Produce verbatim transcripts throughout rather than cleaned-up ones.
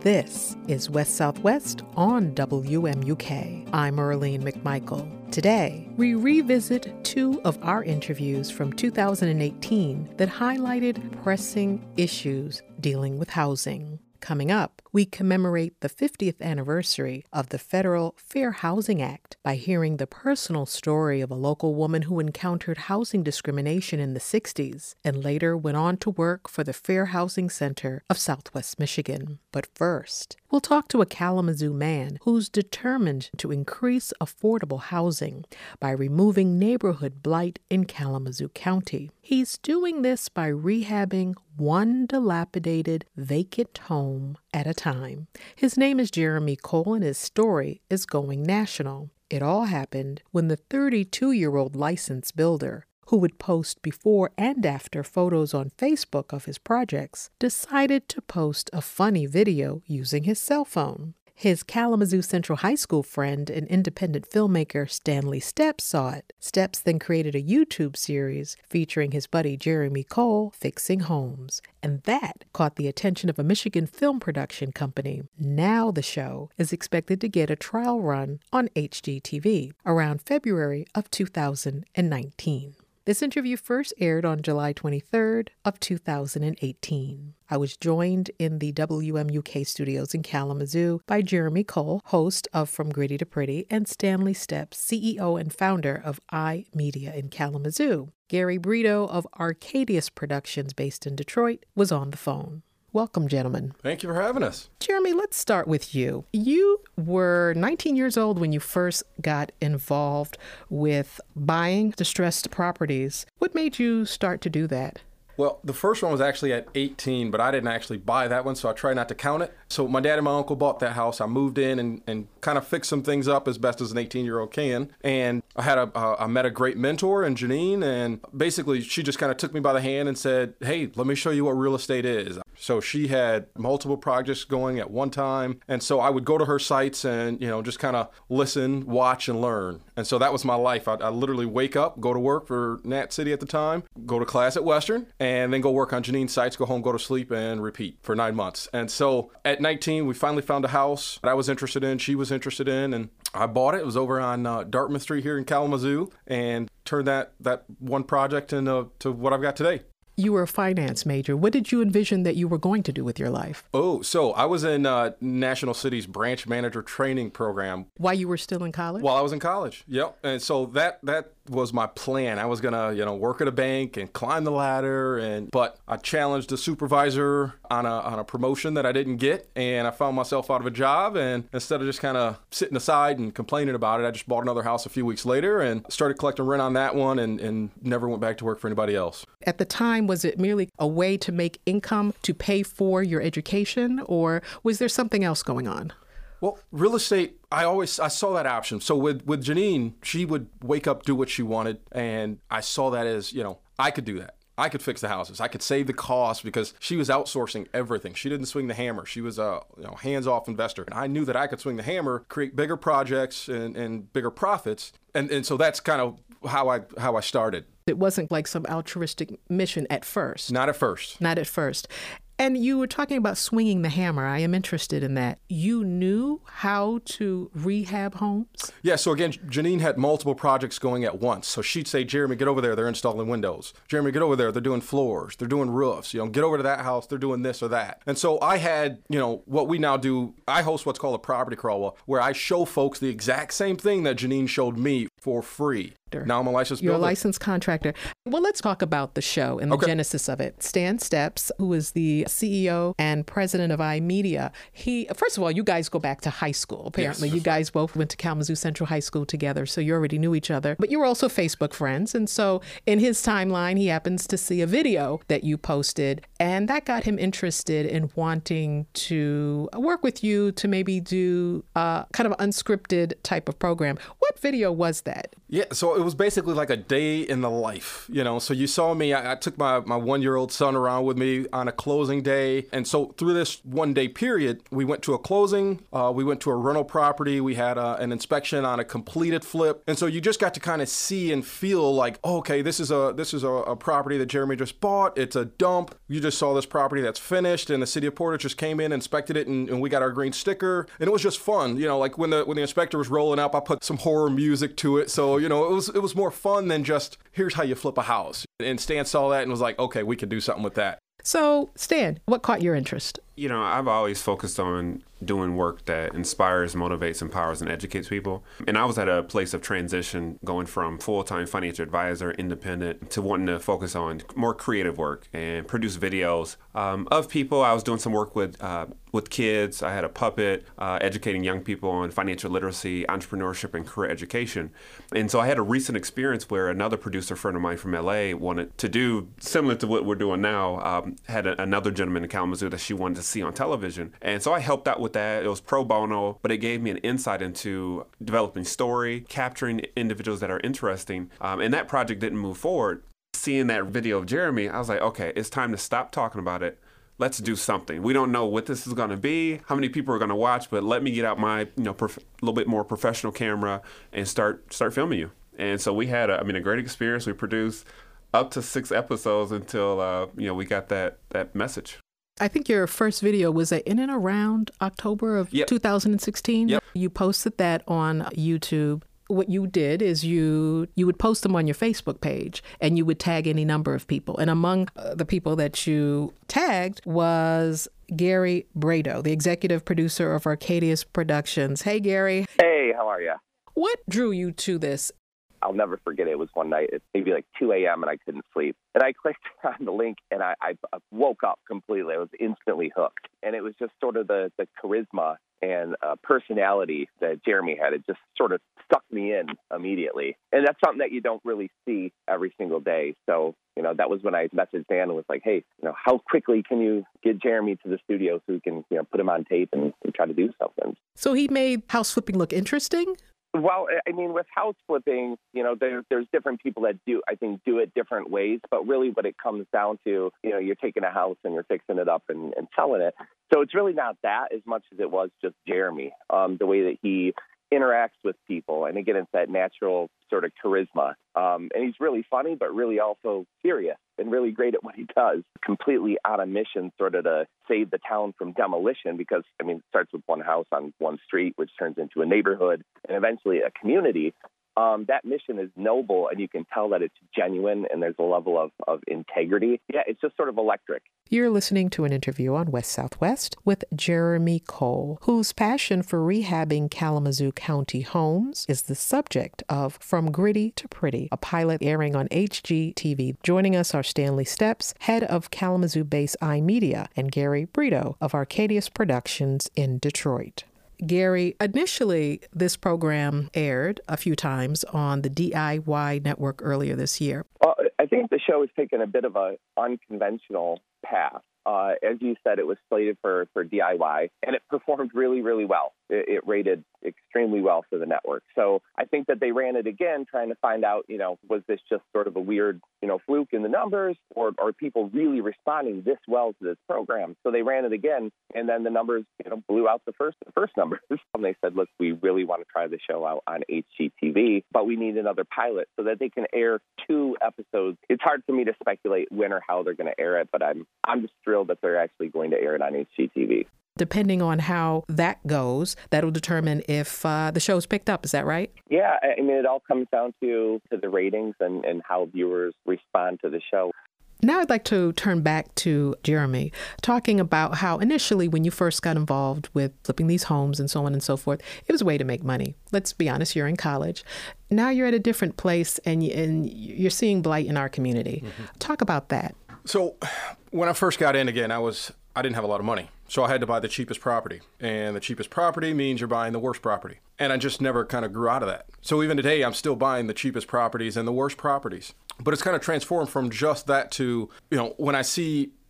This is West Southwest on W M U K. I'm Earlene McMichael. Today, we revisit two of our interviews from two thousand eighteen that highlighted pressing issues dealing with housing. Coming up, we commemorate the fiftieth anniversary of the Federal Fair Housing Act by hearing the personal story of a local woman who encountered housing discrimination in the sixties and later went on to work for the Fair Housing Center of Southwest Michigan. But first, we'll talk to a Kalamazoo man who's determined to increase affordable housing by removing neighborhood blight in Kalamazoo County. He's doing this by rehabbing one dilapidated, vacant home at a time. His name is Jeremy Cole, and his story is going national. It all happened when the thirty-two-year-old licensed builder, who would post before and after photos on Facebook of his projects, decided to post a funny video using his cell phone. His Kalamazoo Central High School friend and independent filmmaker Stanley Steps saw it. Steps then created a YouTube series featuring his buddy Jeremy Cole fixing homes, and that caught the attention of a Michigan film production company. Now the show is expected to get a trial run on H G T V around February of two thousand nineteen. This interview first aired on July twenty-third of two thousand eighteen. I was joined in the W M U K studios in Kalamazoo by Jeremy Cole, host of From Gritty to Pretty, and Stanley Steps, C E O and founder of iMedia in Kalamazoo. Gary Brito of Arcadius Productions, based in Detroit, was on the phone. Welcome, gentlemen. Thank you for having us. Jeremy, let's start with you. You were nineteen years old when you first got involved with buying distressed properties. What made you start to do that? Well, the first one was actually at eighteen, but I didn't actually buy that one, so I tried not to count it. So my dad and my uncle bought that house. I moved in and, and kind of fixed some things up as best as an eighteen-year-old can. And I had a, uh, I met a great mentor in Janine, and basically she just kind of took me by the hand and said, hey, let me show you what real estate is. So she had multiple projects going at one time. And so I would go to her sites and, you know, just kind of listen, watch, and learn. And so that was my life. I, I literally wake up, go to work for Nat City at the time, go to class at Western, and then go work on Janine's sites, go home, go to sleep, and repeat for nine months. And so at nineteen, we finally found a house that I was interested in, she was interested in, and I bought it. It was over on uh, Dartmouth Street here in Kalamazoo, and turned that, that one project into to what I've got today. You were a finance major. What did you envision that you were going to do with your life? Oh, so I was in uh, National City's branch manager training program. While you were still in college? While I was in college, yep. And so that that was my plan. I was gonna, you know, work at a bank and climb the ladder, and but I challenged the supervisor on a on a promotion that I didn't get, and I found myself out of a job. And instead of just kind of sitting aside and complaining about it, I just bought another house a few weeks later and started collecting rent on that one, and, and never went back to work for anybody else. At the time, was it merely a way to make income to pay for your education, or was there something else going on? Well, real estate, I always, I saw that option. So with, with Janine, she would wake up, do what she wanted. And I saw that as, you know, I could do that. I could fix the houses. I could save the cost because she was outsourcing everything. She didn't swing the hammer. She was a you know, hands-off investor. And I knew that I could swing the hammer, create bigger projects and, and bigger profits. And and so that's kind of how I how I started. It wasn't like some altruistic mission at first. Not at first. Not at first. And you were talking about swinging the hammer. I am interested in that. You knew how to rehab homes? Yeah, so again, Janine had multiple projects going at once. So she'd say, Jeremy, get over there, they're installing windows. Jeremy, get over there, they're doing floors, they're doing roofs. You know, get over to that house, they're doing this or that. And so I had, you know, what we now do, I host what's called a property crawl, where I show folks the exact same thing that Janine showed me for free. Now I'm a licensed You're builder. a licensed contractor. Well, let's talk about the show and the okay. genesis of it. Stan Steps, who is the C E O and president of iMedia, he, first of all, you guys go back to high school. Apparently, yes, you guys both went to Kalamazoo Central High School together, so you already knew each other. But you were also Facebook friends. And so in his timeline, he happens to see a video that you posted, and that got him interested in wanting to work with you to maybe do a kind of unscripted type of program. What video was that? Yeah, so it was basically like a day in the life, you know. So you saw me, I, I took my, my one-year-old son around with me on a closing day. And so through this one-day period, we went to a closing, uh, we went to a rental property, we had a, an inspection on a completed flip. And so you just got to kind of see and feel like, oh, okay, this is a this is a, a property that Jeremy just bought. It's a dump. You just saw this property that's finished, and the city of Portage just came in, inspected it, and, and we got our green sticker. And it was just fun. You know, like when the when the inspector was rolling up, I put some horror music to it. So, you know, it was it was more fun than just, here's how you flip a house. And Stan saw that and was like, okay, we could do something with that. So, Stan, what caught your interest? You know, I've always focused on doing work that inspires, motivates, empowers, and educates people. And I was at a place of transition going from full-time financial advisor, independent, to wanting to focus on more creative work and produce videos um, of people. I was doing some work with uh, with kids. I had a puppet, uh, educating young people on financial literacy, entrepreneurship, and career education. And so I had a recent experience where another producer friend of mine from L A wanted to do similar to what we're doing now, um, had a, another gentleman in Kalamazoo that she wanted to see on television. And so I helped out with that. It was pro bono, but it gave me an insight into developing story, capturing individuals that are interesting. Um, and that project didn't move forward. Seeing that video of Jeremy, I was like, okay, it's time to stop talking about it. Let's do something. We don't know what this is going to be, how many people are going to watch, but let me get out my, you know, prof- little bit more professional camera and start start filming you. And so we had, a, I mean, a great experience. We produced up to six episodes until, uh, you know, we got that that message. I think your first video was in and around October of yep. two thousand sixteen. Yep. You posted that on YouTube. What you did is you you would post them on your Facebook page, and you would tag any number of people. And among uh, the people that you tagged was Gary Brado, the executive producer of Arcadius Productions. Hey, Gary. Hey, how are you? What drew you to this? I'll never forget it. It was one night, it's maybe like two a.m. and I couldn't sleep. And I clicked on the link and I, I woke up completely. I was instantly hooked. And it was just sort of the, the charisma and uh, personality that Jeremy had. It just sort of stuck me in immediately. And that's something that you don't really see every single day. So, you know, that was when I messaged Dan and was like, hey, you know, how quickly can you get Jeremy to the studio so we can, you know, put him on tape and, and try to do something? So he made house flipping look interesting? Well, I mean, with house flipping, you know, there, there's different people that do, I think, do it different ways. But really what it comes down to, you know, you're taking a house and you're fixing it up and, and selling it. So it's really not that as much as it was just Jeremy, um, the way that he interacts with people. And again, it's that natural sort of charisma. Um, and he's really funny, but really also serious and really great at what he does. Completely on a mission sort of to save the town from demolition because, I mean, it starts with one house on one street, which turns into a neighborhood and eventually a community. Um, that mission is noble, and you can tell that it's genuine, and there's a level of, of integrity. Yeah, it's just sort of electric. You're listening to an interview on West Southwest with Jeremy Cole, whose passion for rehabbing Kalamazoo County homes is the subject of From Gritty to Pretty, a pilot airing on H G T V. Joining us are Stanley Steps, head of Kalamazoo-based iMedia, and Gary Brito of Arcadius Productions in Detroit. Gary, initially, this program aired a few times on the D I Y network earlier this year. Well, I think the show has taken a bit of an unconventional path. Uh, as you said, it was slated for, for D I Y, and it performed really, really well. It, it rated extremely well for the network. So I think that they ran it again, trying to find out, you know, was this just sort of a weird, you know, fluke in the numbers, or are people really responding this well to this program? So they ran it again, and then the numbers, you know, blew out the first the first numbers. And they said, look, we really want to try the show out on H G T V, but we need another pilot so that they can air two episodes. It's hard for me to speculate when or how they're going to air it, but I'm I'm just thrilled that they're actually going to air it on H G T V. Depending on how that goes, that'll determine if uh, the show's picked up. Is that right? Yeah, I mean, it all comes down to, to the ratings and, and how viewers respond to the show. Now I'd like to turn back to Jeremy, talking about how initially when you first got involved with flipping these homes and so on and so forth, it was a way to make money. Let's be honest, you're in college. Now you're at a different place and, you, and you're seeing blight in our community. Mm-hmm. Talk about that. So when I first got in again, I was I didn't have a lot of money. So I had to buy the cheapest property. And the cheapest property means you're buying the worst property. And I just never kind of grew out of that. So even today, I'm still buying the cheapest properties and the worst properties. But it's kind of transformed from just that to, you know, when I see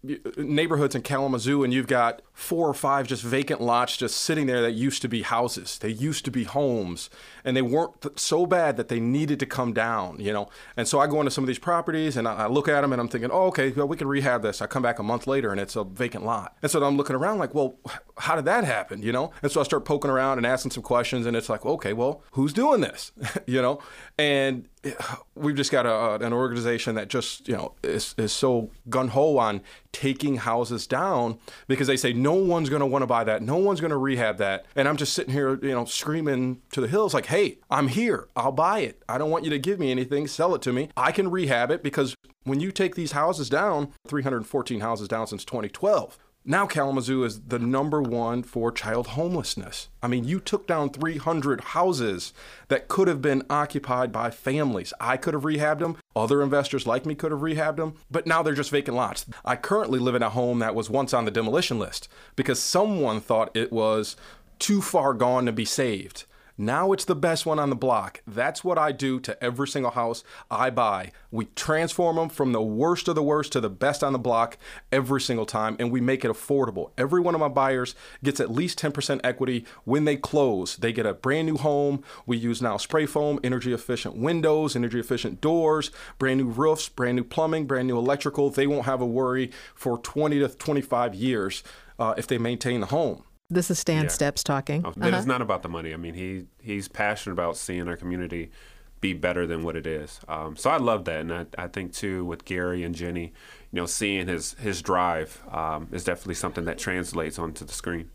neighborhoods in Kalamazoo and you've got four or five just vacant lots just sitting there that used to be houses. They used to be homes, and they weren't th- so bad that they needed to come down, you know. And so I go into some of these properties and I, I look at them and I'm thinking, oh, okay, well, we can rehab this. I come back a month later and it's a vacant lot. And so I'm looking around like, well, how did that happen, you know? And so I start poking around and asking some questions, and it's like, okay, well, who's doing this, you know? And we've just got a, an organization that just, you know, is, is so gun-ho on taking houses down because they say no one's going to want to buy that. No one's going to rehab that. And I'm just sitting here, you know, screaming to the hills like, hey, I'm here. I'll buy it. I don't want you to give me anything. Sell it to me. I can rehab it because when you take these houses down, three hundred fourteen houses down since twenty twelve. Now Kalamazoo is the number one for child homelessness. I mean, you took down three hundred houses that could have been occupied by families. I could have rehabbed them. Other investors like me could have rehabbed them, but now they're just vacant lots. I currently live in a home that was once on the demolition list because someone thought it was too far gone to be saved. Now it's the best one on the block. That's what I do to every single house I buy. We transform them from the worst of the worst to the best on the block every single time, and we make it affordable. Every one of my buyers gets at least ten percent equity when they close. They get a brand new home. We use now spray foam, energy efficient windows, energy efficient doors, brand new roofs, brand new plumbing, brand new electrical. They won't have a worry for twenty to twenty-five years uh, if they maintain the home. This is Stan Yeah. Steps talking. Oh, Uh-huh. It's not about the money. I mean, he he's passionate about seeing our community be better than what it is. Um, so I love that, and I, I think too with Gary and Jenny, you know, seeing his his drive um, is definitely something that translates onto the screen.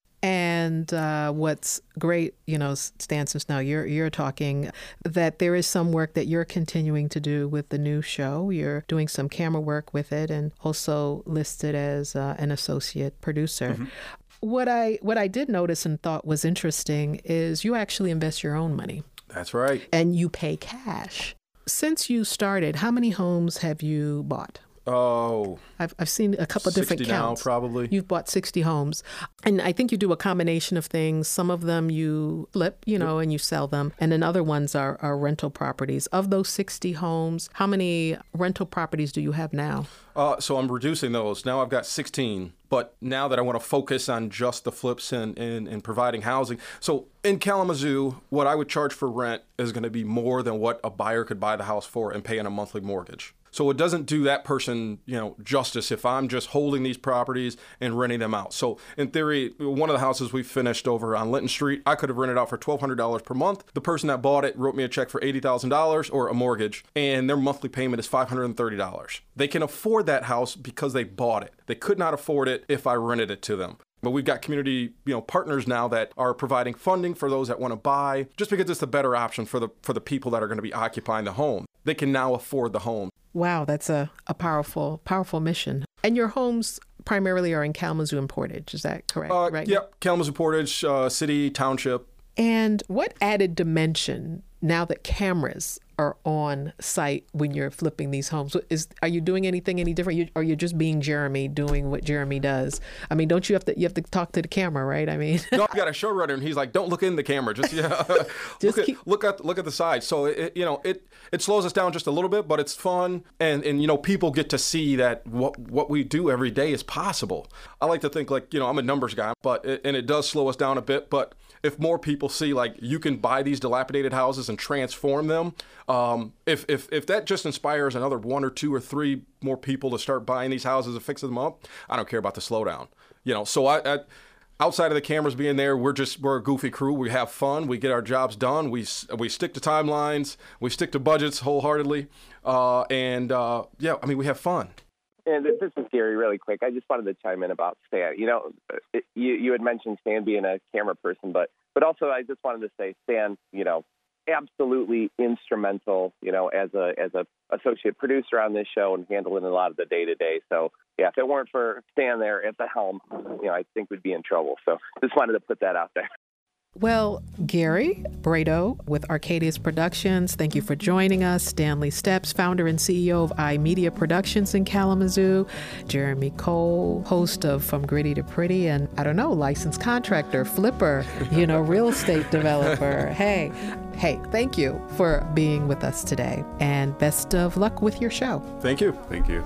And uh, what's great, you know, Stan, since now you're you're talking, that there is some work that you're continuing to do with the new show. You're doing some camera work with it, and also listed as uh, an associate producer. Mm-hmm. What I what I did notice and thought was interesting is you actually invest your own money. That's right. And you pay cash. Since you started, how many homes have you bought? Oh, I've I've seen a couple of different sixty now, counts. probably. You've bought sixty homes. And I think you do a combination of things. Some of them you flip, you know, and you sell them. And then other ones are, are rental properties. Of those sixty homes, how many rental properties do you have now? Uh, so I'm reducing those. Now I've got sixteen. But now that I want to focus on just the flips and, and, and providing housing. So in Kalamazoo, what I would charge for rent is going to be more than what a buyer could buy the house for and pay in a monthly mortgage. So it doesn't do that person, you know, justice if I'm just holding these properties and renting them out. So in theory, one of the houses we finished over on Linton Street, I could have rented out for twelve hundred dollars per month. The person that bought it wrote me a check for eighty thousand dollars or a mortgage, and their monthly payment is five hundred thirty dollars. They can afford that house because they bought it. They could not afford it if I rented it to them. But we've got community, you know, partners now that are providing funding for those that want to buy, just because it's the better option for the for the people that are going to be occupying the home. They can now afford the home. Wow, that's a, a powerful, powerful mission. And your homes primarily are in Kalamazoo and Portage, is that correct? Uh, right? Yep, Kalamazoo, Portage, uh, city, township. And what added dimension now that cameras are on site when you're flipping these homes? Is are you doing anything any different? You, or you're just being Jeremy, doing what Jeremy does? I mean, don't you have to you have to talk to the camera, right? I mean, no, I've got a showrunner, and he's like, "Don't look in the camera, just yeah, just look, keep... at, look at look at the side." So it, you know, it it slows us down just a little bit, but it's fun, and and you know, people get to see that what what we do every day is possible. I like to think like you know, I'm a numbers guy, but it, and it does slow us down a bit, but if more people see like you can buy these dilapidated houses and transform them, um, if if if that just inspires another one or two or three more people to start buying these houses and fixing them up, I don't care about the slowdown. You know, so I, I outside of the cameras being there, we're just we're a goofy crew. We have fun. We get our jobs done. We we stick to timelines. We stick to budgets wholeheartedly, uh, and uh, yeah, I mean we have fun. And this is Gary, really quick. I just wanted to chime in about Stan. You know, it, you, you had mentioned Stan being a camera person, but but also I just wanted to say Stan, you know, absolutely instrumental, you know, as a as a associate producer on this show and handling a lot of the day to day. So yeah, if it weren't for Stan there at the helm, you know, I think we'd be in trouble. So just wanted to put that out there. Well, Gary Brado with Arcadius Productions, thank you for joining us. Stanley Steps, founder and C E O of iMedia Productions in Kalamazoo. Jeremy Cole, host of From Gritty to Pretty, and I don't know, licensed contractor, flipper, you know, real estate developer. Hey, hey, thank you for being with us today, and best of luck with your show. Thank you. Thank you.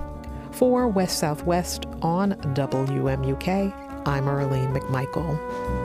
For West Southwest on W M U K, I'm Earlene McMichael.